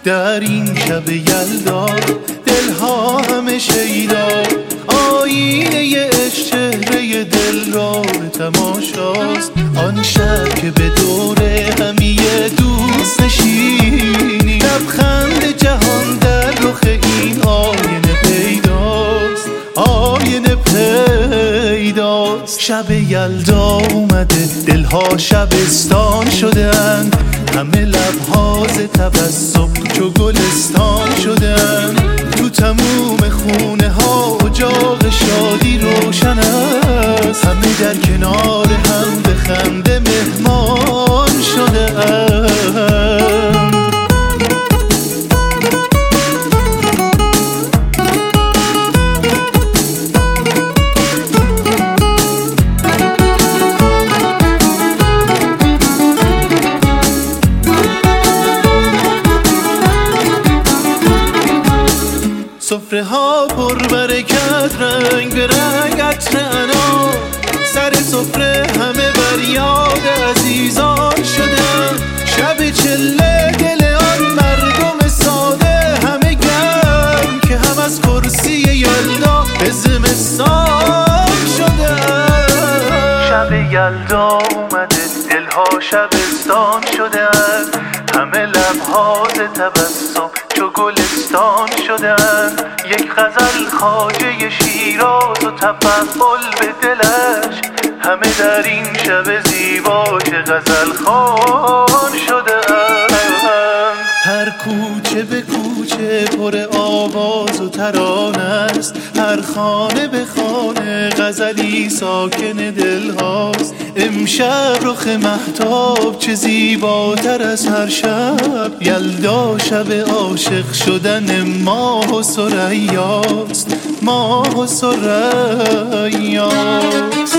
در این شب یلدا دلها همه شیدا، آینه عشق چهره دل را به تماشاست. آن شب که به دور همی دوست نشینی، لبخند جهان در رخ این آینه پیداست، آینه پیداست. شب یلدا اومده دلها شبستان شدن، همه لبها ز تبسم چو گلستان شدن. تو تموم خونه ها اجاق شادی روشن است، همه در کنار هم به خنده مهمان شده اند. سفره ها پر برکت، رنگ به رنگ عطر انار، سر سفره همه بر یاد عزیزان شدن. شب چله دل آن مردم ساده همه گرم، که هم از کرسی یلدا به زمستان شدن. شب یلدا اومده دلها شبستان شدن، همه لبها ز تبسم چو گلستان شدن. یک غزل خواجه شیراز و تفضل به دلش، همه در این شب زیبا چه غزل خوان شدن. هر کوچه به کوچه پر آواز و ترانه است، هر خانه به خانه غزلی ساکن دل هاست. امشب رخ مهتاب چه زیباتر از هر شب، یلدا شب عاشق شدن ماه و ثریاست، ماه و ثریاست.